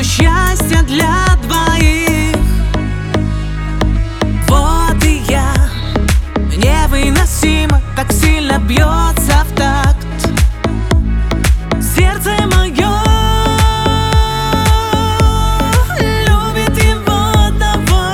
счастья для двоих. Вот и я, невыносимо, так сильно бьется в такт сердце мое. Любит его одного.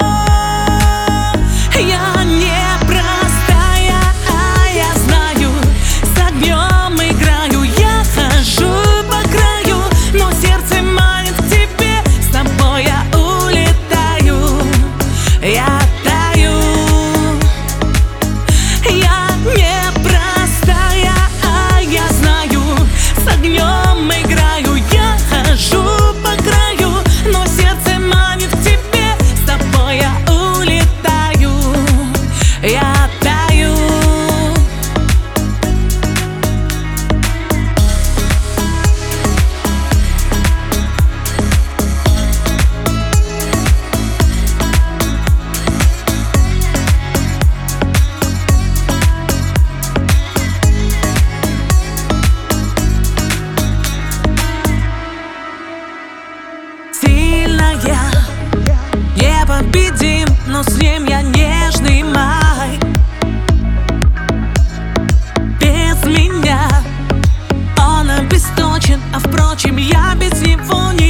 Я не простая, а я знаю, с огнем играю. Я хожу по краю, но сердце манит к тебе. С тобой я улетаю, я таю. Я не простая, а я знаю, с огнем играю. Я хожу по краю, но сердце манит к тебе. С тобой я улетаю, я таю. Сильная, непобедим, но с ним я нежный май. Без меня он обесточен, а впрочем я без него не